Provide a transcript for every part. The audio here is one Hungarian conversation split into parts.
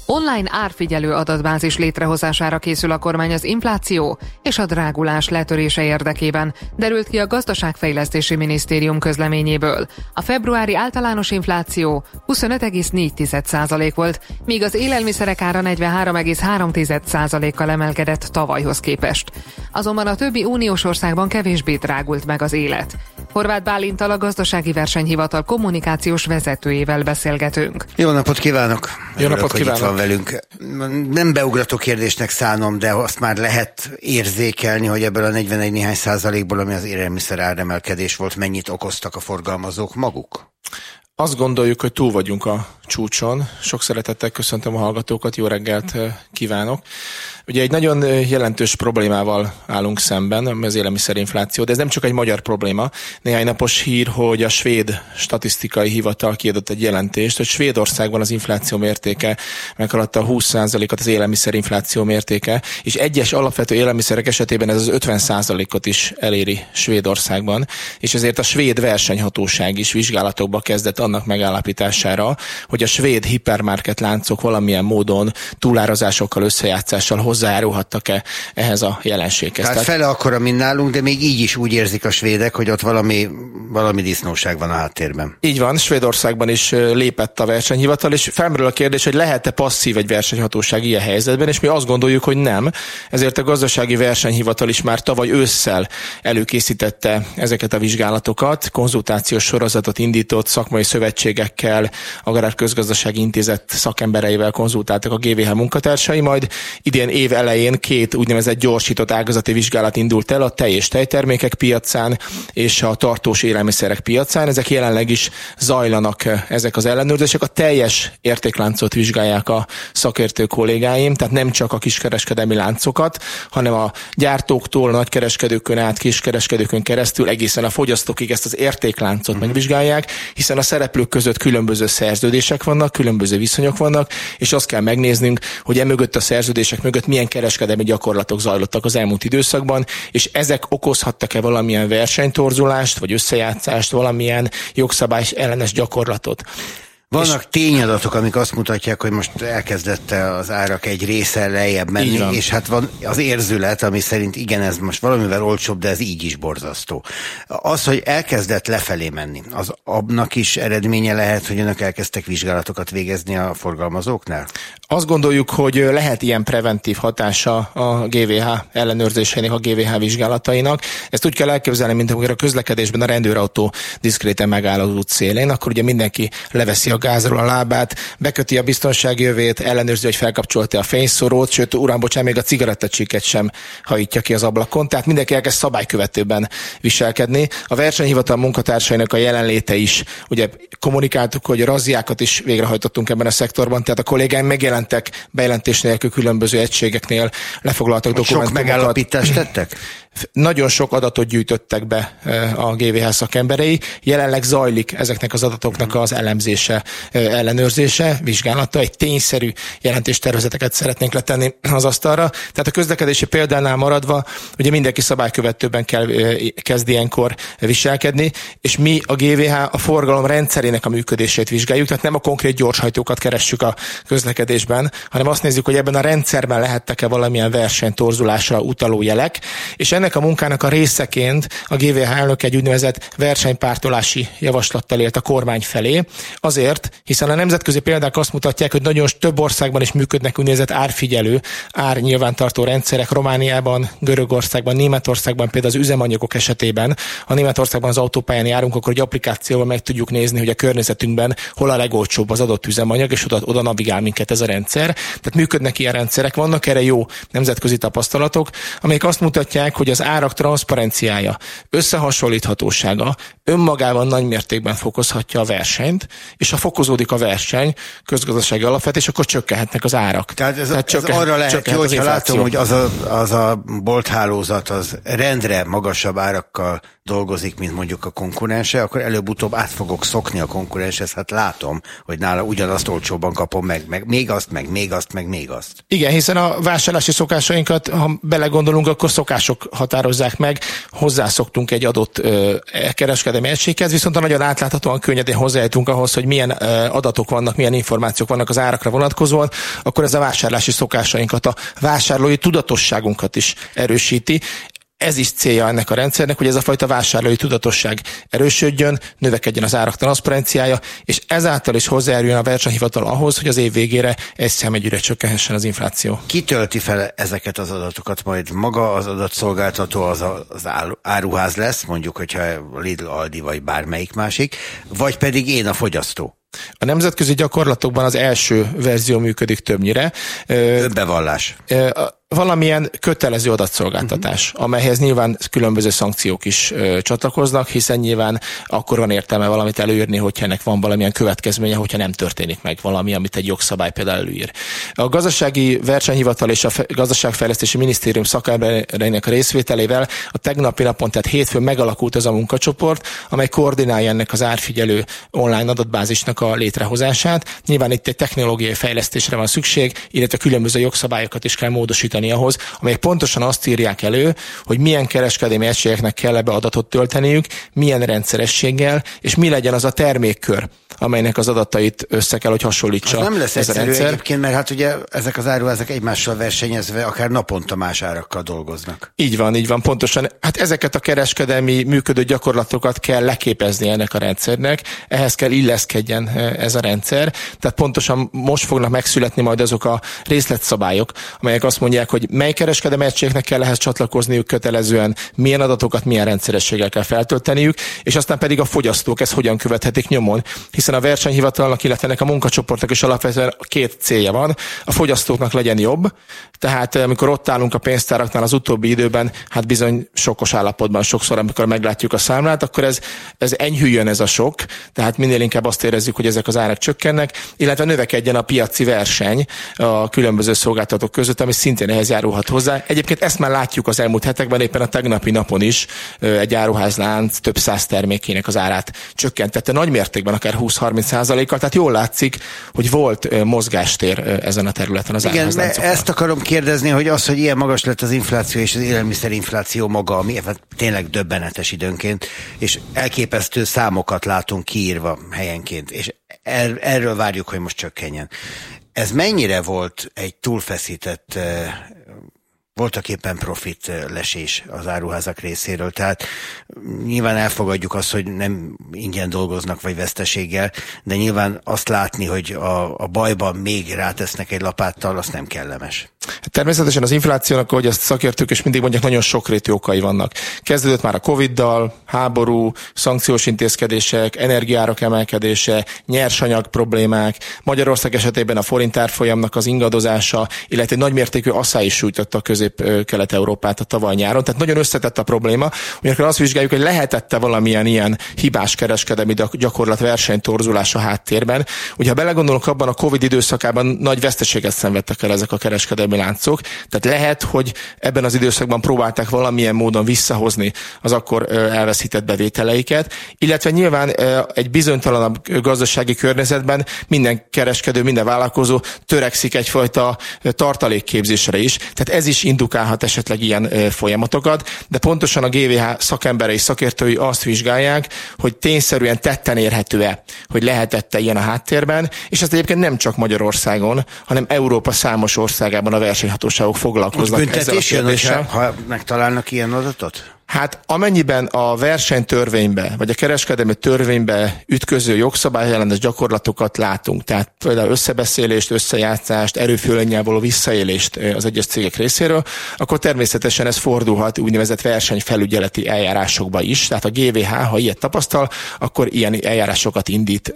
Online árfigyelő adatbázis létrehozására készül a kormány az infláció és a drágulás letörése érdekében, derült ki a Gazdaságfejlesztési Minisztérium közleményéből. A februári általános infláció 25,4% volt, míg az élelmiszerek ára 43,3%-kal emelkedett tavalyhoz képest. Azonban a többi uniós országban kevésbé drágult meg az élet. Horváth Bálinttal, a Gazdasági Versenyhivatal kommunikációs vezetőjével beszélgetünk. Jó napot kívánok! Jó napot kívánok! Itt van velünk. Nem beugrató kérdésnek szánom, de azt már lehet érzékelni, hogy ebből a 41 néhány százalékból, ami az élelmiszer áremelkedés volt, mennyit okoztak a forgalmazók maguk? Azt gondoljuk, hogy túl vagyunk a csúcson. Sok szeretettel köszöntöm a hallgatókat, jó reggelt kívánok. Ugye egy nagyon jelentős problémával állunk szemben, az élelmiszerinfláció, de ez nem csak egy magyar probléma. Néhány napos hír, hogy a svéd statisztikai hivatal kiadott egy jelentést, hogy Svédországban az infláció mértéke meghaladta a 20%-ot, az élelmiszerinfláció mértéke, és egyes alapvető élelmiszerek esetében ez az 50%-ot is eléri Svédországban, és ezért a svéd versenyhatóság is vizsgálatokba kezdett annak megállapítására, hogy a svéd hipermarket láncok valamilyen módon túlárazásokkal, összejátszással hozzájárulhattak-e ehhez a jelenséghez. Tehát fele akkora, mint nálunk, de még így is úgy érzik a svédek, hogy ott valami disznóság van a háttérben. Így van, Svédországban is lépett a versenyhivatal, és felmerül a kérdés, hogy lehet-e passzív egy versenyhatóság ilyen helyzetben, és mi azt gondoljuk, hogy nem. Ezért a Gazdasági Versenyhivatal is már tavaly ősszel előkészítette ezeket a vizsgálatokat, konzultációs sorozatot indított, szakmai szövetségekkel, Agrárközgazdasági Intézet szakembereivel konzultáltak a GVH munkatársai, majd idén év elején 2 úgynevezett gyorsított ágazati vizsgálat indult el a tej- és tejtermékek piacán és a tartós élelmiszerek piacán. Ezek jelenleg is zajlanak, ezek az ellenőrzések. A teljes értékláncot vizsgálják a szakértő kollégáim, tehát nem csak a kiskereskedelmi láncokat, hanem a gyártóktól, a nagykereskedőkön át, kiskereskedőkön keresztül egészen a fogyasztókig ezt az értékláncot megvizsgálják, hiszen a szereplők között különböző szerződések vannak, különböző viszonyok vannak, és azt kell megnéznünk, hogy emögött a szerződések mögött milyen kereskedelmi gyakorlatok zajlottak az elmúlt időszakban, és ezek okozhattak-e valamilyen versenytorzulást, vagy összejátszást, valamilyen jogszabály ellenes gyakorlatot. Vannak tényadatok, amik azt mutatják, hogy most elkezdett az árak egy része lejjebb menni, és hát van az érzület, ami szerint igen, ez most valamivel olcsóbb, de ez így is borzasztó. Az, hogy elkezdett lefelé menni, az abnak is eredménye lehet, hogy önök elkezdtek vizsgálatokat végezni a forgalmazóknál? Azt gondoljuk, hogy lehet ilyen preventív hatása a GVH ellenőrzésének, a GVH vizsgálatainak. Ezt úgy kell elképzelni, mint amikor a közlekedésben a rendőrautó diszkréten megáll az út szélén, akkor ugye mindenki leveszi a gázról a lábát, beköti a biztonsági övét, ellenőrzi, hogy felkapcsolta a fényszorót, sőt, uram, bocsánat, még a cigarettacsikket sem hajítja ki az ablakon, tehát mindenki elkezd szabálykövetőben viselkedni. A versenyhivatal munkatársainak a jelenléte is, ugye kommunikáltuk, hogy razziákat is végrehajtottunk ebben a szektorban, tehát a kollégáim megjelentek bejelentés nélkül különböző egységeknél, lefoglaltak dokumentumokat. Sok megállapítást tettek? Nagyon sok adatot gyűjtöttek be a GVH szakemberei. Jelenleg zajlik ezeknek az adatoknak az elemzése, ellenőrzése, vizsgálata. Egy tényszerű jelentéstervezeteket szeretnénk letenni az asztalra. Tehát a közlekedési példánál maradva, ugye mindenki szabálykövetőben kezd ilyenkor viselkedni, és mi a GVH a forgalom rendszerének a működését vizsgáljuk, tehát nem a konkrét gyorshajtókat keressük a közlekedésben, hanem azt nézzük, hogy ebben a rendszerben lehettek-e valamilyen versenytorzulásra utaló jelek, és ennek a munkának a részeként a GVH elnök egy úgynevezett versenypártolási javaslattal élt a kormány felé, azért, hiszen a nemzetközi példák azt mutatják, hogy nagyon több országban is működnek úgynevezett árfigyelő, árnyilvántartó rendszerek, Romániában, Görögországban, Németországban például az üzemanyagok esetében. Ha Németországban az autópályán járunk, akkor egy applikációval meg tudjuk nézni, hogy a környezetünkben hol a legolcsóbb az adott üzemanyag, és oda navigál minket ez a rendszer. Tehát működnek ilyen rendszerek, vannak erre jó nemzetközi tapasztalatok, amelyek azt mutatják, hogy az árak transzparenciája, összehasonlíthatósága önmagában nagy mértékben fokozhatja a versenyt, és ha fokozódik a verseny, közgazdasági alapvetés, akkor csökkenhetnek az árak. Tehát ez arra lehet jó, hogyha látom, hogy az a bolthálózat az rendre magasabb árakkal dolgozik, mint mondjuk a konkurense, akkor előbb-utóbb át fogok szokni a konkurenshez, hát látom, hogy nála ugyanazt olcsóbban kapom meg még azt, meg még azt, meg még azt. Igen, hiszen a vásárlási szokásainkat, ha belegondolunk, akkor szokások határozzák meg, hozzászoktunk egy adott kereskedelmi egységhez, viszont nagyon átláthatóan könnyedén hozzájutunk ahhoz, hogy milyen adatok vannak, milyen információk vannak az árakra vonatkozóan, akkor ez a vásárlási szokásainkat, a vásárlói tudatosságunkat is erősíti. Ez is célja ennek a rendszernek, hogy ez a fajta vásárlói tudatosság erősödjön, növekedjen az árak transzparenciája, és ezáltal is hozzájáruljon a versenyhivatal ahhoz, hogy az év végére egy számegyűre csökkenhessen az infláció. Ki tölti fel ezeket az adatokat? Majd maga az adatszolgáltató az áruház lesz, mondjuk, hogyha Lidl, Aldi vagy bármelyik másik, vagy pedig én a fogyasztó? A nemzetközi gyakorlatokban az első verzió működik többnyire. Önbevallás. Valamilyen kötelező adatszolgáltatás, amelyhez nyilván különböző szankciók is csatlakoznak, hiszen nyilván akkor van értelme valamit előírni, hogyha ennek van valamilyen következménye, hogyha nem történik meg valami, amit egy jogszabály például előír. A gazdasági versenyhivatal és a gazdaságfejlesztési minisztérium szakembereinek a részvételével a tegnapi napon, tehát hétfőn megalakult az a munkacsoport, amely koordinálja ennek az árfigyelő online adatbázisnak a létrehozását. Nyilván itt egy technológiai fejlesztésre van szükség, illetve különböző jogszabályokat is kell módosítani ahhoz, amelyek pontosan azt írják elő, hogy milyen kereskedelmi egységeknek kell ebbe adatot tölteniük, milyen rendszerességgel, és mi legyen az a termékkör, amelynek az adatait össze kell, hogy hasonlítsa. Az nem lesz egyszerű egyébként, mert hát ugye ezek az áruházak egymással versenyezve akár naponta más árakkal dolgoznak. Így van, pontosan. Hát ezeket a kereskedelmi működő gyakorlatokat kell leképezni ennek a rendszernek, ehhez kell illeszkedjen ez a rendszer. Tehát pontosan most fognak megszületni majd azok a részletszabályok, amelyek azt mondják, hogy mely kereskedelmi egységeknek kell ehhez csatlakozniuk kötelezően, milyen adatokat, milyen rendszerességgel kell feltölteniük, és aztán pedig a fogyasztók ezt hogyan követhetik nyomon, hiszen a versenyhivatalnak, illetve ennek a munkacsoportnak is alapvetően két célja van. A fogyasztóknak legyen jobb, tehát amikor ott állunk a pénztáraknál az utóbbi időben, hát bizony sokkos állapotban sokszor, amikor meglátjuk a számlát, akkor ez enyhüljön ez a sok, tehát minél inkább azt érezzük, hogy ezek az árak csökkennek, illetve növekedjen a piaci verseny a különböző szolgáltatók között, ami szintén ehhez járulhat hozzá. Egyébként ezt már látjuk az elmúlt hetekben, éppen a tegnapi napon is egy áruházlánc több száz termékének az árát csökkentette nagy mértékben, akár 20-30%-kal, tehát jól látszik, hogy volt mozgástér ezen a területen az áruházláncoknak. Igen, ezt akarom kérdezni, hogy az, hogy ilyen magas lett az infláció és az élelmiszerinfláció maga, ami tényleg döbbenetes időnként, és elképesztő számokat látunk kiírva helyenként, és erről várjuk, hogy most csökkenjen. Ez mennyire volt egy túlfeszített, voltaképpen profit lesés az áruházak részéről? Tehát nyilván elfogadjuk azt, hogy nem ingyen dolgoznak, vagy veszteséggel, de nyilván azt látni, hogy a bajban még rátesznek egy lapáttal, az nem kellemes. Természetesen az inflációnak, ahogy azt szakértők és mindig mondják, nagyon sokrétű okai vannak. Kezdődött már a Covid-dal, háború, szankciós intézkedések, energiárak emelkedése, nyersanyag problémák, Magyarország esetében a forint árfolyamnak az ingadozása, illetve egy nagymértékű asszály is sújtotta a Közép-Kelet-Európát a tavaly nyáron. Tehát nagyon összetett a probléma. Ugyanakkor azt vizsgáljuk, hogy lehetette valamilyen ilyen hibás kereskedelmi gyakorlat versenytorzulás a háttérben. Ugye ha belegondolunk, abban a Covid időszakában nagy veszteséget szenvedtek el ezek a kereskedelmi láncok. Tehát lehet, hogy ebben az időszakban próbálták valamilyen módon visszahozni az akkor elveszített bevételeiket, illetve nyilván egy bizonytalanabb gazdasági környezetben minden kereskedő, minden vállalkozó törekszik egyfajta tartalékképzésre is. Tehát ez is indukálhat esetleg ilyen folyamatokat, de pontosan a GVH szakemberei, szakértői azt vizsgálják, hogy tényszerűen tetten érhető-e, hogy lehetette ilyen a háttérben, és ezt egyébként nem csak Magyarországon, hanem Európa számos országában a versenyhatóságok foglalkoznak ezzel a kérdéssel. Ha megtalálnak ilyen adatot? Hát amennyiben a versenytörvénybe, vagy a kereskedelmi törvénybe ütköző jogszabályellenes gyakorlatokat látunk, tehát például összebeszélést, összejátszást, erőfölénnyel való visszaélést az egyes cégek részéről, akkor természetesen ez fordulhat úgynevezett versenyfelügyeleti eljárásokba is. Tehát a GVH, ha ilyet tapasztal, akkor ilyen eljárásokat indít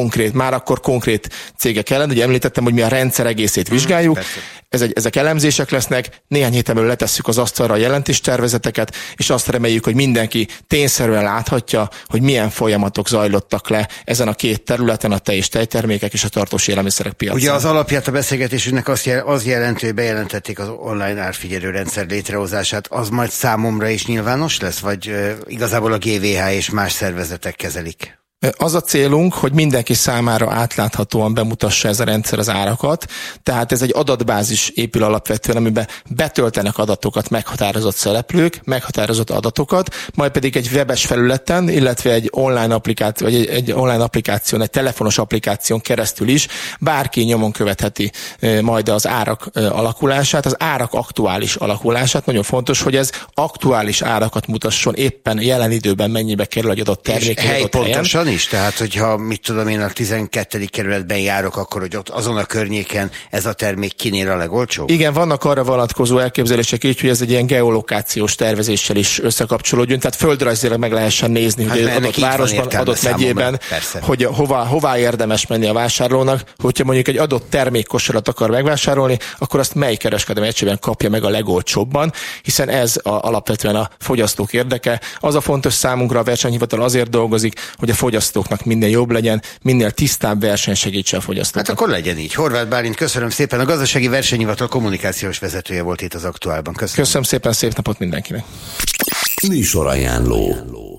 konkrét cégek ellen. Ugye említettem, hogy mi a rendszer egészét vizsgáljuk. Ezek elemzések lesznek, néhány héten belül letesszük az asztalra a jelentéstervezeteket, és azt reméljük, hogy mindenki tényszerűen láthatja, hogy milyen folyamatok zajlottak le ezen a két területen, a tej és tejtermékek és a tartós élelmiszerek piacán. Ugye az alapját a beszélgetésünknek az jelenti, hogy bejelentették az online árfigyelő rendszer létrehozását, az majd számomra is nyilvános lesz, vagy igazából a GVH és más szervezetek kezelik? Az a célunk, hogy mindenki számára átláthatóan bemutassa ez a rendszer az árakat, tehát ez egy adatbázis épül alapvetően, amiben betöltenek adatokat meghatározott szereplők, meghatározott adatokat, majd pedig egy webes felületen, illetve egy online applikáció, vagy egy online applikáción, egy telefonos applikáción keresztül is bárki nyomon követheti majd az árak alakulását, az árak aktuális alakulását. Nagyon fontos, hogy ez aktuális árakat mutasson, éppen jelen időben mennyibe kerül egy adott termék. Helypontosan is? Tehát, hogyha mit tudom én a 12. kerületben járok, akkor hogy ott azon a környéken ez a termék kinél a legolcsóbb? Igen, vannak arra vonatkozó elképzelések így, hogy ez egy ilyen geolokációs tervezéssel is összekapcsolódjon, tehát földrajzilag meg lehessen nézni, hogy adott városban, adott megyében, hogy hová érdemes menni a vásárlónak, hogyha mondjuk egy adott termékkosarat akar megvásárolni, akkor azt mely kereskedelmi egységben kapja meg a legolcsóbban, hiszen ez alapvetően a fogyasztók érdeke. Az a fontos számunkra, a versenyhivatal azért dolgozik, hogy a fogyasztóknak minden jobb legyen, minél tisztább verseny segítse a fogyasztókat. Hát akkor legyen így. Horváth Bálint, köszönöm szépen. A Gazdasági Versenyhivatal kommunikációs vezetője volt itt az Aktuálban. Köszönöm. Köszönöm szépen, szép napot mindenkinek. Műsorajánló.